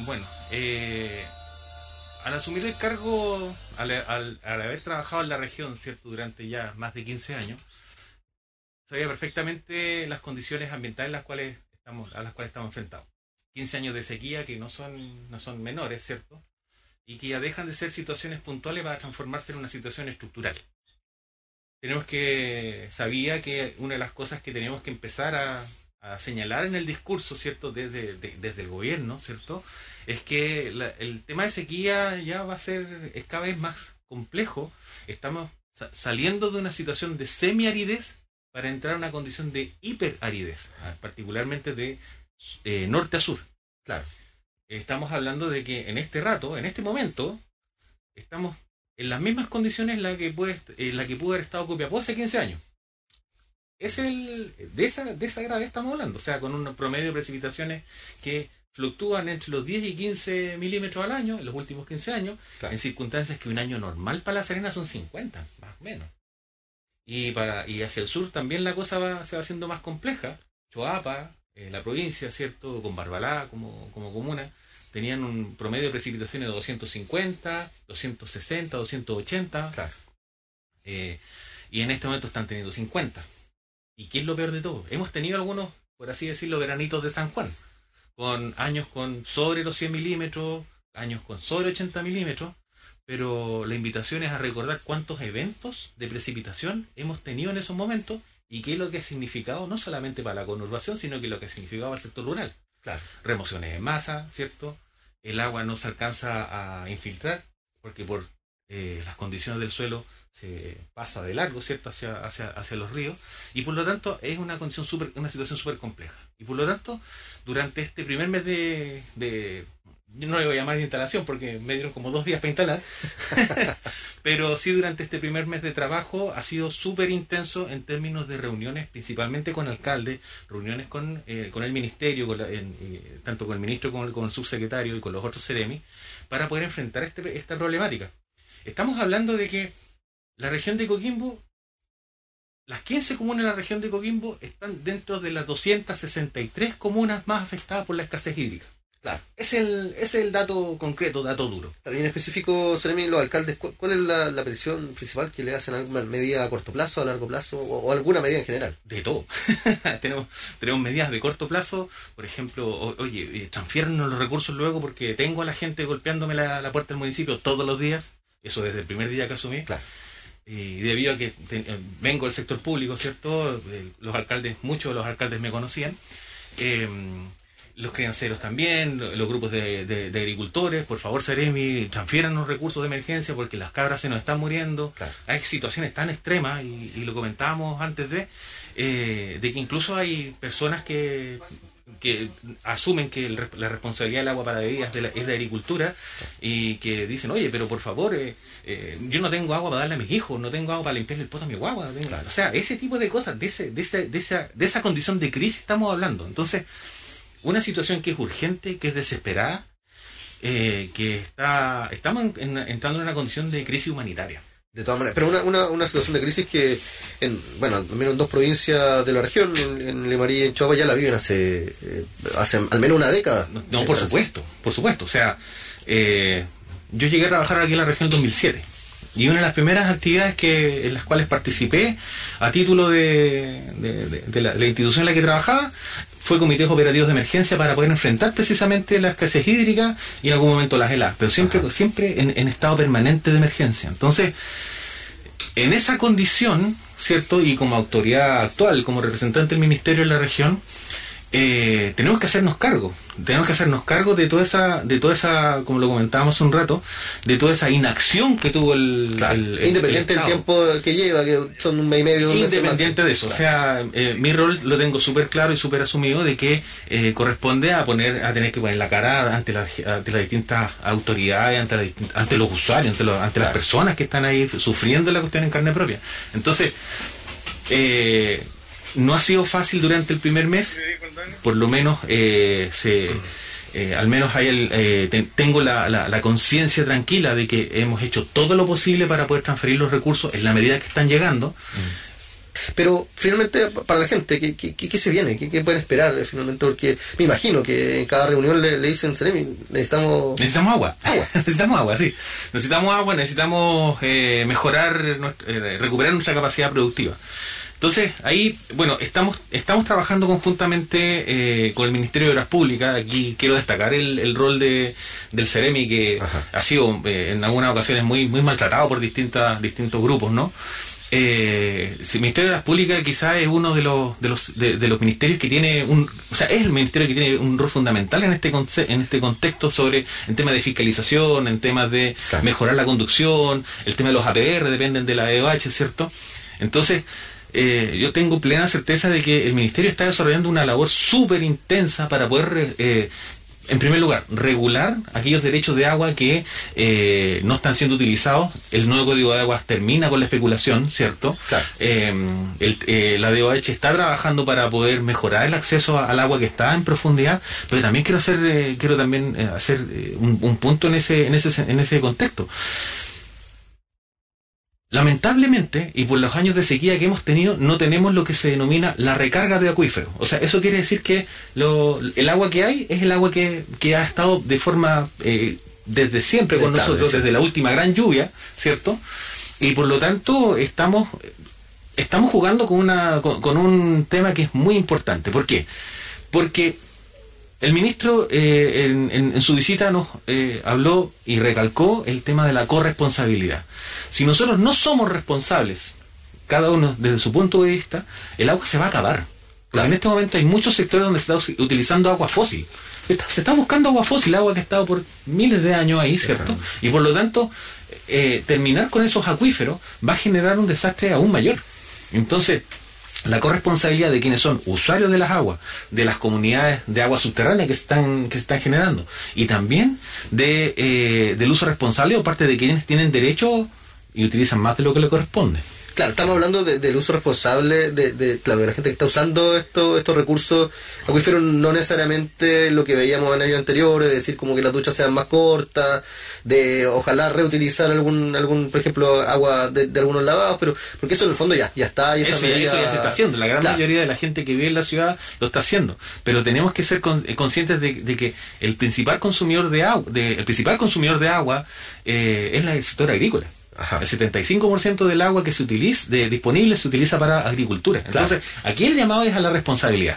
Bueno, al asumir el cargo, al haber trabajado en la región, ¿cierto?, durante ya más de 15 años, sabía perfectamente las condiciones ambientales a las cuales estamos enfrentados. 15 años de sequía que no son menores, ¿cierto? Y que ya dejan de ser situaciones puntuales para transformarse en una situación estructural. Sabía que una de las cosas que teníamos que empezar a señalar en el discurso, ¿cierto?, desde el gobierno, ¿cierto?, es que el tema de sequía ya es cada vez más complejo. Estamos saliendo de una situación de semiaridez para entrar a una condición de hiperaridez, particularmente de norte a sur. Claro. Estamos hablando de que en este momento, estamos en las mismas condiciones en la que pudo haber estado Copiapó hace 15 años. De esa gravedad estamos hablando, o sea, con un promedio de precipitaciones que fluctúan entre los 10 y 15 milímetros al año, en los últimos 15 años, claro, en circunstancias que un año normal para La Serena son 50, más o menos. Y hacia el sur también la cosa se va haciendo más compleja. Choapa, la provincia, ¿cierto?, con Barbalá como comuna, tenían un promedio de precipitaciones de 250, 260, 280. Claro. Y en este momento están teniendo 50. ¿Y qué es lo peor de todo? Hemos tenido algunos, por así decirlo, veranitos de San Juan, con años con sobre los 100 milímetros, años con sobre 80 milímetros, pero la invitación es a recordar cuántos eventos de precipitación hemos tenido en esos momentos y qué es lo que ha significado no solamente para la conurbación, sino que lo que ha significado para el sector rural. Claro. Remociones en masa, ¿cierto? El agua no se alcanza a infiltrar porque por las condiciones del suelo se pasa de largo, ¿cierto?, hacia los ríos, y por lo tanto es una situación súper compleja. Y por lo tanto, durante este primer mes yo no le voy a llamar de instalación porque me dieron como 2 días para instalar, pero sí, durante este primer mes de trabajo ha sido súper intenso en términos de reuniones, principalmente con alcaldes, reuniones con el ministerio, tanto con el ministro como con el subsecretario y con los otros CEREMI, para poder enfrentar esta problemática. Estamos hablando de que la región de Coquimbo, las 15 comunas de la región de Coquimbo están dentro de las 263 comunas más afectadas por la escasez hídrica. Claro. Ese es el dato concreto, dato duro. También en específico, Seremi, los alcaldes, ¿cuál es la petición principal que le hacen? ¿Alguna medida a corto plazo, a largo plazo o alguna medida en general? De todo. tenemos medidas de corto plazo, por ejemplo, transfiérnos los recursos luego porque tengo a la gente golpeándome la puerta del municipio todos los días, eso desde el primer día que asumí. Claro. Y debido a que vengo del sector público, ¿cierto? Muchos de los alcaldes me conocían. Los crianceros también, los grupos de agricultores, por favor, Seremi, transfieran los recursos de emergencia porque las cabras se nos están muriendo. Claro. Hay situaciones tan extremas, y lo comentábamos antes de que incluso hay personas que asumen que la responsabilidad del agua para bebidas es de agricultura, y que dicen, oye, pero por favor, yo no tengo agua para darle a mis hijos, no tengo agua para limpiarle el poto a mi guagua. Claro. O sea, ese tipo de cosas, de esa condición de crisis estamos hablando. Entonces, una situación que es urgente, que es desesperada, estamos entrando en una condición de crisis humanitaria. De todas maneras, pero una situación de crisis que, al menos en 2 provincias de la región, en Limarí y en Choapa, ya la viven hace al menos una década. No, por supuesto. O sea, yo llegué a trabajar aquí en la región en 2007. Y una de las primeras actividades en las cuales participé a título de la institución en la que trabajaba fue comités operativos de emergencia para poder enfrentar precisamente la escasez hídrica y en algún momento las heladas, pero siempre en estado permanente de emergencia. Entonces, en esa condición, ¿cierto?, y como autoridad actual, como representante del ministerio en la región, tenemos que hacernos cargo de toda esa, como lo comentábamos hace un rato, de toda esa inacción que tuvo independiente del tiempo que lleva, que son 1 mes y medio, 2 meses. Independiente de eso, claro. O sea, mi rol lo tengo súper claro y súper asumido de que corresponde a tener que poner la cara ante las distintas autoridades, ante los usuarios, ante las personas que están ahí sufriendo la cuestión en carne propia. Entonces, no ha sido fácil durante el primer mes, por lo menos al menos tengo la conciencia tranquila de que hemos hecho todo lo posible para poder transferir los recursos en la medida que están llegando. Pero finalmente, para la gente, ¿qué se viene? ¿Qué pueden esperar finalmente? Porque me imagino que en cada reunión le dicen, necesitamos agua. Necesitamos agua, sí. Necesitamos agua, necesitamos mejorar, recuperar nuestra capacidad productiva. Entonces, ahí, bueno, estamos trabajando conjuntamente con el Ministerio de Obras Públicas. Aquí quiero destacar el rol del Ceremi, que ha sido en algunas ocasiones muy maltratado por distintos grupos, ¿no? El Ministerio de Obras Públicas quizás es uno de los ministerios que tiene es el ministerio que tiene un rol fundamental en este contexto en temas de fiscalización, en temas de mejorar la conducción, el tema de los APR dependen de la EOH, ¿cierto? Entonces, yo tengo plena certeza de que el Ministerio está desarrollando una labor súper intensa para poder, en primer lugar, regular aquellos derechos de agua que no están siendo utilizados. El nuevo Código de Aguas termina con la especulación, ¿cierto? Claro. La DOH está trabajando para poder mejorar el acceso al agua que está en profundidad, pero también quiero hacer un punto en ese contexto. Lamentablemente, y por los años de sequía que hemos tenido, no tenemos lo que se denomina la recarga de acuíferos. O sea, eso quiere decir que el agua que hay es el agua que ha estado de forma desde siempre con nosotros, desde la última gran lluvia, ¿cierto? Y por lo tanto estamos jugando con un tema que es muy importante. ¿Por qué? Porque el ministro en su visita nos habló y recalcó el tema de la corresponsabilidad. Si nosotros no somos responsables, cada uno desde su punto de vista, el agua se va a acabar. Claro. En este momento hay muchos sectores donde se está utilizando agua fósil. Se está buscando agua fósil, agua que ha estado por miles de años ahí, ¿cierto? Y por lo tanto, terminar con esos acuíferos va a generar un desastre aún mayor. Entonces, la corresponsabilidad de quienes son usuarios de las aguas, de las comunidades de agua subterránea que se están generando, y también del uso responsable por parte de quienes tienen derecho y utilizan más de lo que le corresponde. Claro, estamos hablando del uso responsable de la gente que está usando estos recursos acuíferos, no necesariamente lo que veíamos en años anteriores, de decir como que las duchas sean más cortas, de ojalá reutilizar algún por ejemplo, agua de algunos lavados, pero porque eso en el fondo ya está. Y eso ya se está haciendo, la gran mayoría de la gente que vive en la ciudad lo está haciendo, pero tenemos que ser conscientes de que el principal consumidor de agua es el sector agrícola. Ajá. El 75% del agua que disponible se utiliza para agricultura. Entonces, aquí el llamado es a la responsabilidad.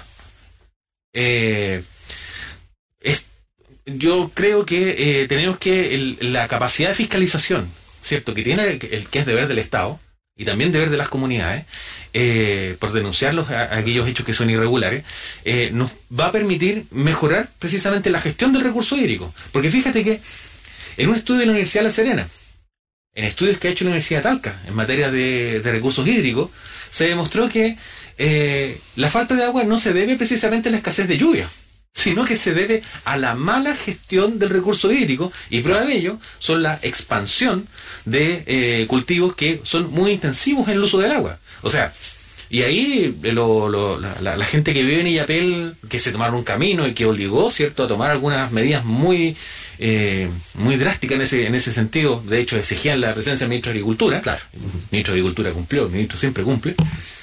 Yo creo que tenemos que la capacidad de fiscalización, ¿cierto? Que es deber del Estado y también deber de las comunidades, por denunciar aquellos hechos que son irregulares, nos va a permitir mejorar precisamente la gestión del recurso hídrico. Porque fíjate que en un estudio de la Universidad de La Serena, en estudios que ha hecho la Universidad de Talca en materia de recursos hídricos, se demostró que la falta de agua no se debe precisamente a la escasez de lluvia, sino que se debe a la mala gestión del recurso hídrico, y prueba de ello son la expansión de cultivos que son muy intensivos en el uso del agua. O sea, y ahí la gente que vive en Illapel, que se tomaron un camino y que obligó, ¿cierto?, a tomar algunas medidas muy drásticas en ese sentido. De hecho, exigían la presencia del ministro de Agricultura. Claro. El ministro de Agricultura cumplió, el ministro siempre cumple.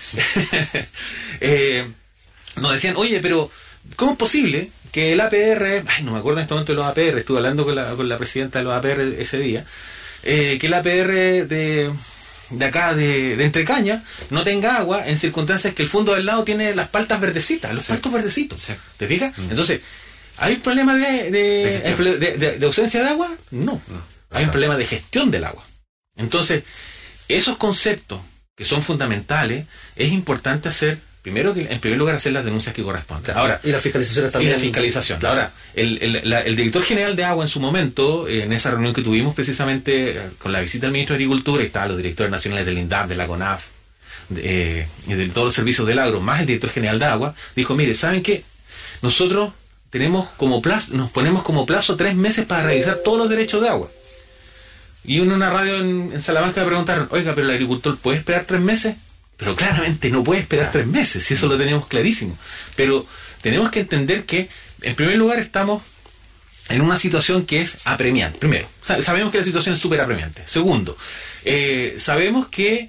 Nos decían, oye, pero ¿cómo es posible que el APR, no me acuerdo en este momento de los APR, estuve hablando con la presidenta de los APR ese día, que el APR de acá de Entrecaña no tenga agua en circunstancias que el fondo del lado tiene las paltas verdecitas, los paltos verdecitos? Sí. ¿Te fijas? Entonces, ¿hay un problema de ausencia de agua? No. Hay un problema de gestión del agua. Entonces, esos conceptos que son fundamentales, es importante hacer, en primer lugar, hacer las denuncias que corresponden. Claro. Ahora, y las fiscalizaciones también. Y la fiscalización. Claro. Ahora, el director general de agua en su momento, en esa reunión que tuvimos precisamente con la visita del ministro de Agricultura, y estaban los directores nacionales del INDAP, de la CONAF, y de todos los servicios del agro, más el director general de agua, dijo, mire, ¿saben qué? Nosotros nos ponemos como plazo 3 meses para revisar todos los derechos de agua. Y en una radio en Salamanca me preguntaron, oiga, pero el agricultor puede esperar 3 meses. Pero claramente no puede esperar 3 meses, si eso lo tenemos clarísimo. Pero tenemos que entender que, en primer lugar, estamos en una situación que es apremiante. Primero, sabemos que la situación es súper apremiante. Segundo, sabemos que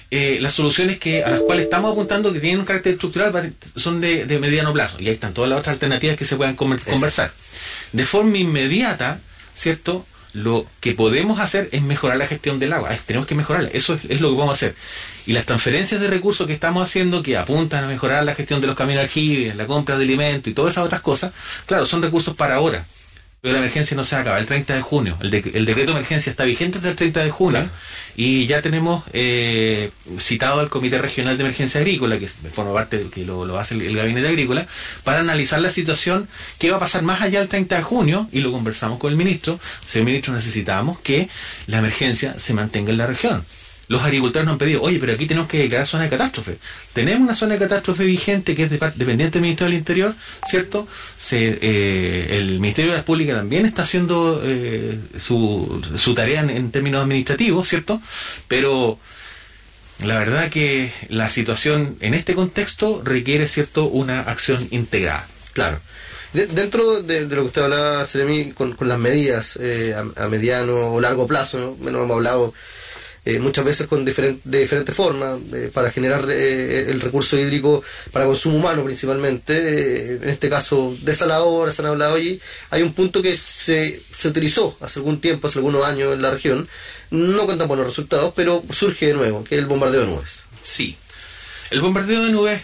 las soluciones a las cuales estamos apuntando, que tienen un carácter estructural, son de mediano plazo. Y ahí están todas las otras alternativas que se puedan conversar. De forma inmediata, ¿cierto? Lo que podemos hacer es mejorar la gestión del agua. Tenemos que mejorarla. Eso es lo que vamos a hacer. Y las transferencias de recursos que estamos haciendo, que apuntan a mejorar la gestión de los caminos de aljibe, la compra de alimentos y todas esas otras cosas, claro, son recursos para ahora. Pero la emergencia no se acaba el 30 de junio. El decreto de emergencia está vigente hasta el 30 de junio. Claro. Y ya tenemos citado al Comité Regional de Emergencia Agrícola, que forma parte, que lo hace el Gabinete Agrícola, para analizar la situación, qué va a pasar más allá del 30 de junio, y lo conversamos con el ministro. Señor ministro, necesitamos que la emergencia se mantenga en la región. Los agricultores nos han pedido, oye, pero aquí tenemos que declarar zona de catástrofe. Tenemos una zona de catástrofe vigente que es dependiente del Ministerio del Interior, ¿cierto? El Ministerio de las Públicas también está haciendo su tarea en términos administrativos, ¿cierto? Pero la verdad que la situación en este contexto requiere, ¿cierto?, una acción integrada. Claro. Dentro de lo que usted hablaba, Seremi, con las medidas a mediano o largo plazo, ¿no? Bueno, hemos hablado muchas veces de diferentes formas, para generar el recurso hídrico para consumo humano principalmente, en este caso desaladoras, se han hablado allí. Hay un punto que se utilizó hace algún tiempo, hace algunos años en la región, no con tan buenos resultados, pero surge de nuevo, que es el bombardeo de nubes. Sí, el bombardeo de nubes,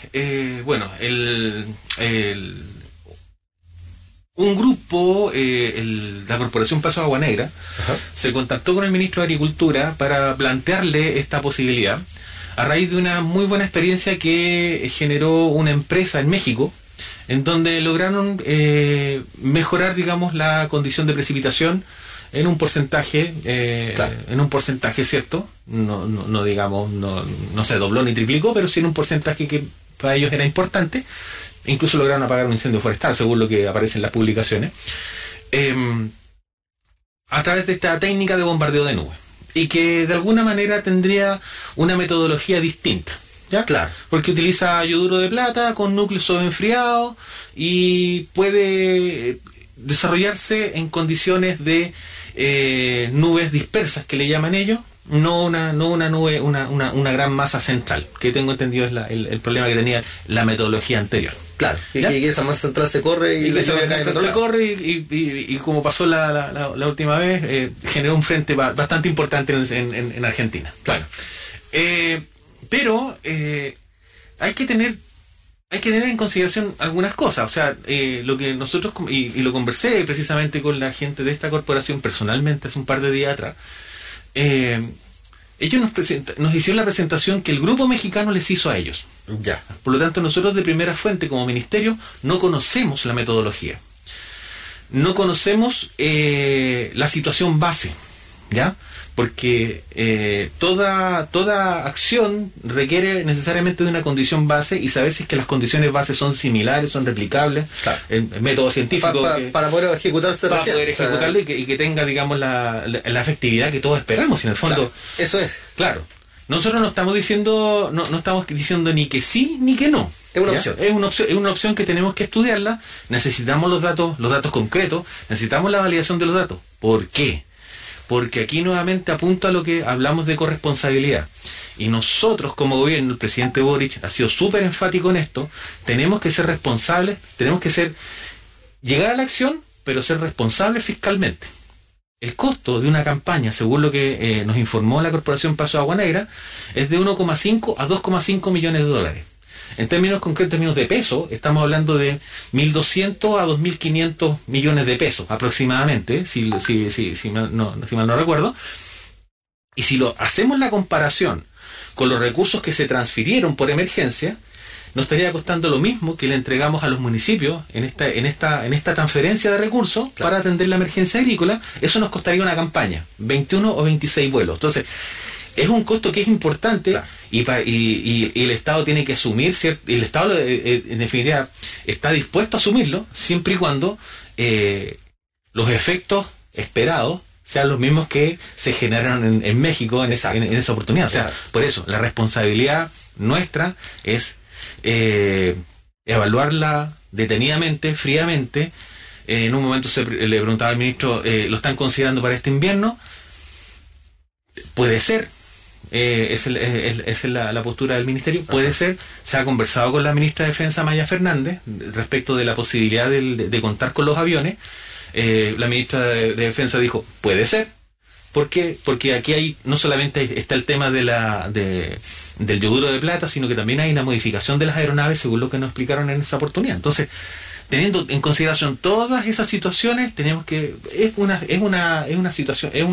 un grupo, la Corporación Paso Agua Negra, se contactó con el ministro de Agricultura para plantearle esta posibilidad a raíz de una muy buena experiencia que generó una empresa en México, en donde lograron mejorar, digamos, la condición de precipitación en un porcentaje, claro, cierto, no digamos, no se dobló ni triplicó, pero sí en un porcentaje que para ellos era importante. Incluso lograron apagar un incendio forestal, según lo que aparece en las publicaciones, a través de esta técnica de bombardeo de nubes, y que de alguna manera tendría una metodología distinta, ¿ya? Claro. Porque utiliza yoduro de plata con núcleos sobreenfriados y puede desarrollarse en condiciones de nubes dispersas, que le llaman ellos, no una nube, una gran masa central, que tengo entendido es el problema que tenía la metodología anterior. Claro, y que esa masa central se corre y como pasó la última vez, generó un frente bastante importante en Argentina. Claro. Pero hay que tener en consideración algunas cosas. O sea, lo que nosotros, y lo conversé precisamente con la gente de esta corporación personalmente hace un par de días atrás, ellos nos hicieron la presentación que el grupo mexicano les hizo a ellos. Ya. Por lo tanto, nosotros de primera fuente, como ministerio, no conocemos la metodología. No conocemos la situación base, ¿ya? Porque toda acción requiere necesariamente de una condición base, y saber si es que las condiciones bases son similares, son replicables, claro, en método científico, para poder ejecutarse, para poder ejecutarlo, y que tenga, digamos, la efectividad que todos esperamos, en el fondo. Claro, eso es. Claro. Nosotros no estamos diciendo ni que sí ni que no. Es una opción. Es una opción que tenemos que estudiarla. Necesitamos los datos concretos, necesitamos la validación de los datos. ¿Por qué? Porque aquí nuevamente apunta a lo que hablamos de corresponsabilidad. Y nosotros, como gobierno, el presidente Boric ha sido súper enfático en esto, tenemos que ser responsables, llegar a la acción, pero ser responsables fiscalmente. El costo de una campaña, según lo que nos informó la Corporación Paso Agua Negra, es de 1,5 a 2,5 millones de dólares. En términos concretos, en términos de peso, estamos hablando de 1.200 a 2.500 millones de pesos aproximadamente, si mal no recuerdo. Y si hacemos la comparación con los recursos que se transfirieron por emergencia, nos estaría costando lo mismo que le entregamos a los municipios en esta transferencia de recursos, claro, para atender la emergencia agrícola. Eso nos costaría una campaña, 21 o 26 vuelos. Entonces, es un costo que es importante, claro, y el Estado tiene que asumir, ¿cierto? Y el Estado, en definitiva, está dispuesto a asumirlo, siempre y cuando los efectos esperados sean los mismos que se generaron en México en esa oportunidad. O sea, claro, por eso, la responsabilidad nuestra es evaluarla detenidamente, fríamente. En un momento le preguntaba al ministro, ¿lo están considerando para este invierno? Puede ser, esa es la postura del Ministerio. Puede ser, se ha conversado con la ministra de Defensa, Maya Fernández, respecto de la posibilidad de contar con los aviones. La ministra de Defensa dijo, puede ser. ¿Por qué? Porque aquí hay no solamente está el tema del yoduro de plata, sino que también hay una modificación de las aeronaves, según lo que nos explicaron en esa oportunidad. Entonces, teniendo en consideración todas esas situaciones, tenemos que es una situación, es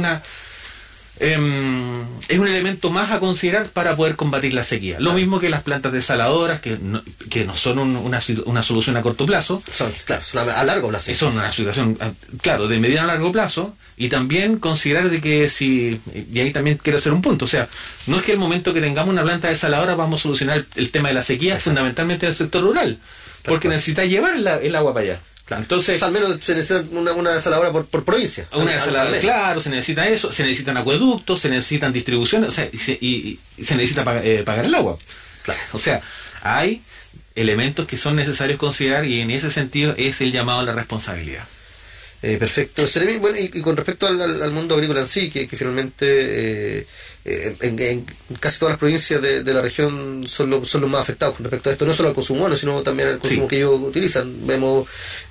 un elemento más a considerar para poder combatir la sequía. Lo mismo que las plantas desaladoras, que no son una solución a corto plazo. Son a largo plazo. Son una situación, claro, de mediano a largo plazo. Y también considerar de que y ahí también quiero hacer un punto, o sea, no es que el momento que tengamos una planta desaladora vamos a solucionar el tema de la sequía, fundamentalmente en el sector rural, porque necesita llevar el agua para allá. Claro. Entonces, al menos se necesita una desaladora por provincia. Una desaladora, claro, se necesita eso, se necesitan acueductos, se necesitan distribuciones, o sea, y se necesita pagar el agua. Claro. O sea, hay elementos que son necesarios considerar y en ese sentido es el llamado a la responsabilidad. Perfecto. Bueno, y con respecto al mundo agrícola en sí, que finalmente en casi todas las provincias de la región son los más afectados con respecto a esto, no solo al consumo humano, sino también al consumo que ellos utilizan. Vemos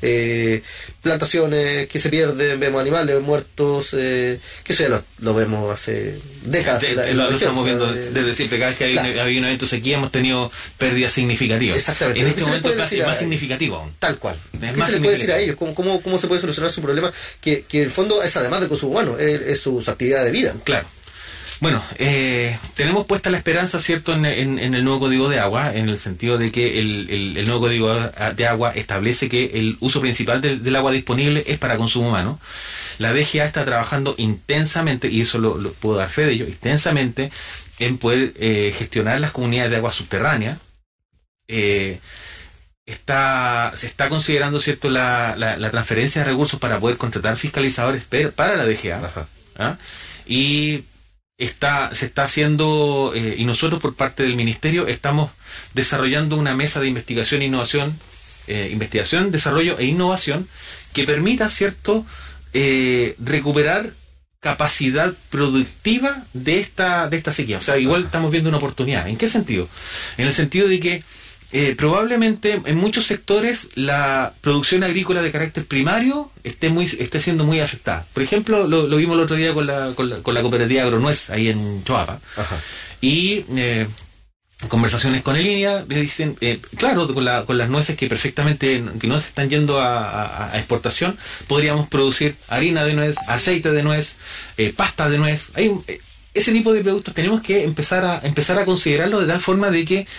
plantaciones que se pierden, vemos animales muertos, que eso ya lo vemos hace décadas. Lo estamos viendo desde siempre, cada vez que hay un evento de sequía hemos tenido pérdidas significativas. Exactamente. En este momento es más significativo aún. Tal cual. ¿Qué se le puede decir a ellos? ¿Cómo se puede solucionar su problema? Que en el fondo es, además del consumo humano, es su actividad de vida. Claro. Bueno, tenemos puesta la esperanza, ¿cierto?, en el nuevo Código de Agua, en el sentido de que el nuevo Código de Agua establece que el uso principal del agua disponible es para consumo humano. La DGA está trabajando intensamente, y eso lo puedo dar fe de ello, intensamente en poder gestionar las comunidades de agua subterránea. Se está considerando, ¿cierto?, la transferencia de recursos para poder contratar fiscalizadores para la DGA. ¿Ah? Y se está haciendo, y nosotros por parte del Ministerio estamos desarrollando una mesa de investigación e innovación, investigación, desarrollo e innovación que permita, ¿cierto?, recuperar capacidad productiva de esta sequía. O sea, igual estamos viendo una oportunidad. ¿En qué sentido? En el sentido de que probablemente en muchos sectores la producción agrícola de carácter primario esté siendo muy afectada. Por ejemplo, lo vimos el otro día con la cooperativa Agronuez ahí en Choapa. Y conversaciones con el INEA dicen, claro, con las nueces que perfectamente que no se están yendo a exportación, podríamos producir harina de nuez, aceite de nuez, pasta de nuez. Ese tipo de productos tenemos que empezar a considerarlo de tal forma de que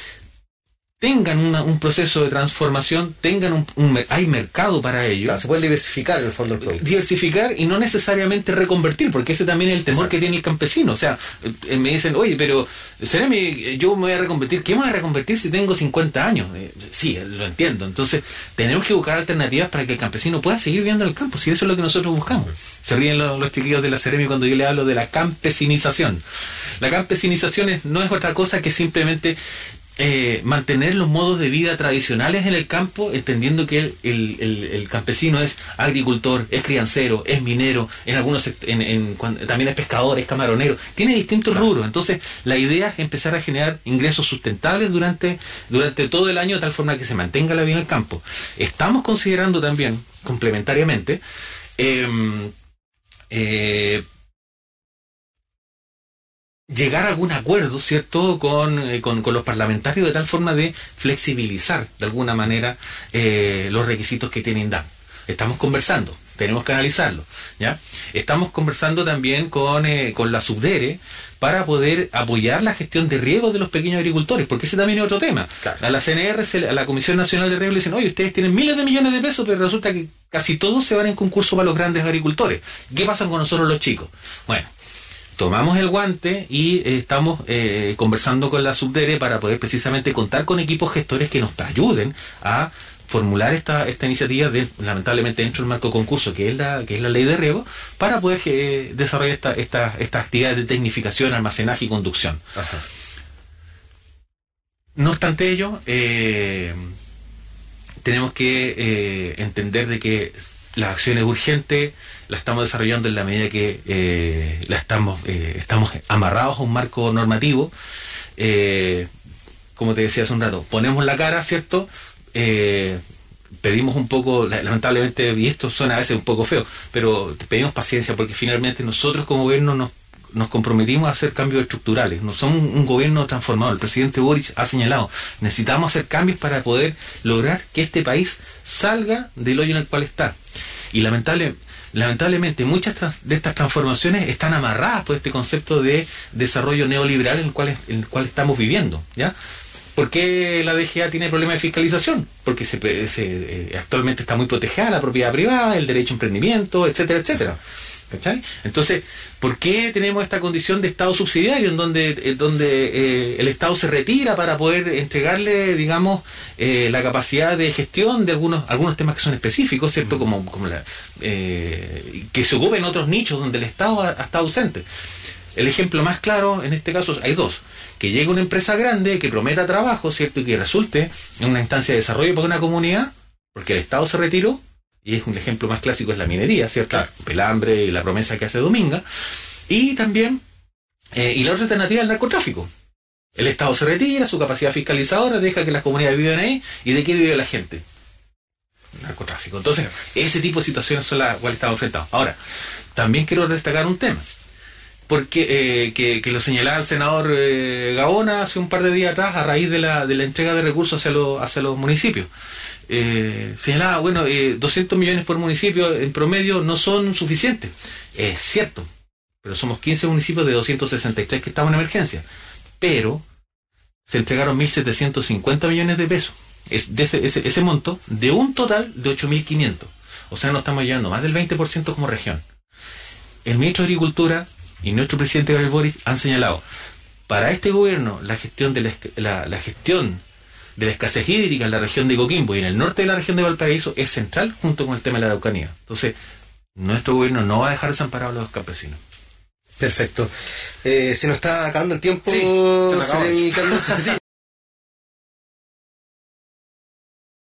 tengan un proceso de transformación, hay mercado para ello. Claro, se puede diversificar en el fondo el producto. Diversificar y no necesariamente reconvertir, porque ese también es el temor que tiene el campesino. O sea, me dicen, oye, pero yo me voy a reconvertir. ¿Qué me voy a reconvertir si tengo 50 años? Sí, lo entiendo. Entonces, tenemos que buscar alternativas para que el campesino pueda seguir viviendo en el campo, si eso es lo que nosotros buscamos. Se ríen los chiquillos de la Seremi cuando yo le hablo de la campesinización. La campesinización no es otra cosa que simplemente mantener los modos de vida tradicionales en el campo, entendiendo que el campesino es agricultor, es criancero, es minero, en algunos también es pescador, es camaronero, tiene distintos rubros. Entonces la idea es empezar a generar ingresos sustentables durante todo el año, de tal forma que se mantenga la vida en el campo. Estamos considerando también, complementariamente, llegar a algún acuerdo, ¿cierto?, con los parlamentarios, de tal forma de flexibilizar de alguna manera los requisitos que tienen DAM. Estamos conversando, tenemos que analizarlo, ¿ya? Estamos conversando también con la Subdere para poder apoyar la gestión de riego de los pequeños agricultores, porque ese también es otro tema. Claro. A la CNR, a la Comisión Nacional de Riego, le dicen, oye, ustedes tienen miles de millones de pesos, pero resulta que casi todos se van en concurso para los grandes agricultores. ¿Qué pasa con nosotros los chicos? Bueno, tomamos el guante y estamos conversando con la Subdere para poder precisamente contar con equipos gestores que nos ayuden a formular esta iniciativa lamentablemente dentro del marco concurso que es la ley de riego, para poder desarrollar estas actividades de tecnificación, almacenaje y conducción. Ajá. No obstante ello, tenemos que entender de que La acción es urgente, la estamos desarrollando en la medida que estamos amarrados a un marco normativo. Como te decía hace un rato, ponemos la cara, ¿cierto? Pedimos un poco, lamentablemente, y esto suena a veces un poco feo, pero pedimos paciencia porque finalmente nosotros como gobierno nos comprometimos a hacer cambios estructurales. No somos un gobierno transformador. El presidente Boric ha señalado, necesitamos hacer cambios para poder lograr que este país salga del hoyo en el cual está. Y lamentablemente muchas de estas transformaciones están amarradas por este concepto de desarrollo neoliberal en el cual estamos viviendo, ¿ya? ¿Por qué la DGA tiene problemas de fiscalización? Porque actualmente está muy protegida la propiedad privada, el derecho a emprendimiento, etcétera, etcétera. ¿Cachai? Entonces, ¿por qué tenemos esta condición de Estado subsidiario en donde el Estado se retira para poder entregarle, digamos, la capacidad de gestión de algunos temas que son específicos, ¿cierto? Como que se ocupen otros nichos donde el Estado ha estado ausente. El ejemplo más claro, en este caso, hay dos. Que llegue una empresa grande, que prometa trabajo, ¿cierto? Y que resulte en una instancia de desarrollo para una comunidad, porque el Estado se retiró. Y es un ejemplo más clásico, es la minería, ¿cierto? Claro. Pelambre y la promesa que hace Dominga. Y también, y la otra alternativa es el narcotráfico. El Estado se retira, su capacidad fiscalizadora, deja que las comunidades vivan ahí. ¿Y de qué vive la gente? Narcotráfico. Entonces, ese tipo de situaciones son las cuales estamos enfrentados. Ahora, también quiero destacar un tema. Porque que lo señalaba el senador Gaona hace un par de días atrás a raíz de la entrega de recursos hacia los municipios. Señalaba, 200 millones por municipio en promedio no son suficientes. Es cierto, pero somos 15 municipios de 263 que estamos en emergencia. Pero se entregaron 1.750 millones de pesos. Es de ese monto de un total de 8.500. O sea, nos estamos llevando más del 20% como región. El ministro de Agricultura y nuestro presidente Gabriel Boric han señalado, para este gobierno, la gestión de la gestión de la escasez hídrica en la región de Coquimbo y en el norte de la región de Valparaíso es central junto con el tema de la Araucanía. Entonces, nuestro gobierno no va a dejar desamparados a los campesinos. Perfecto. Se nos está acabando el tiempo, sí, se me acabó. Carlos. Sí.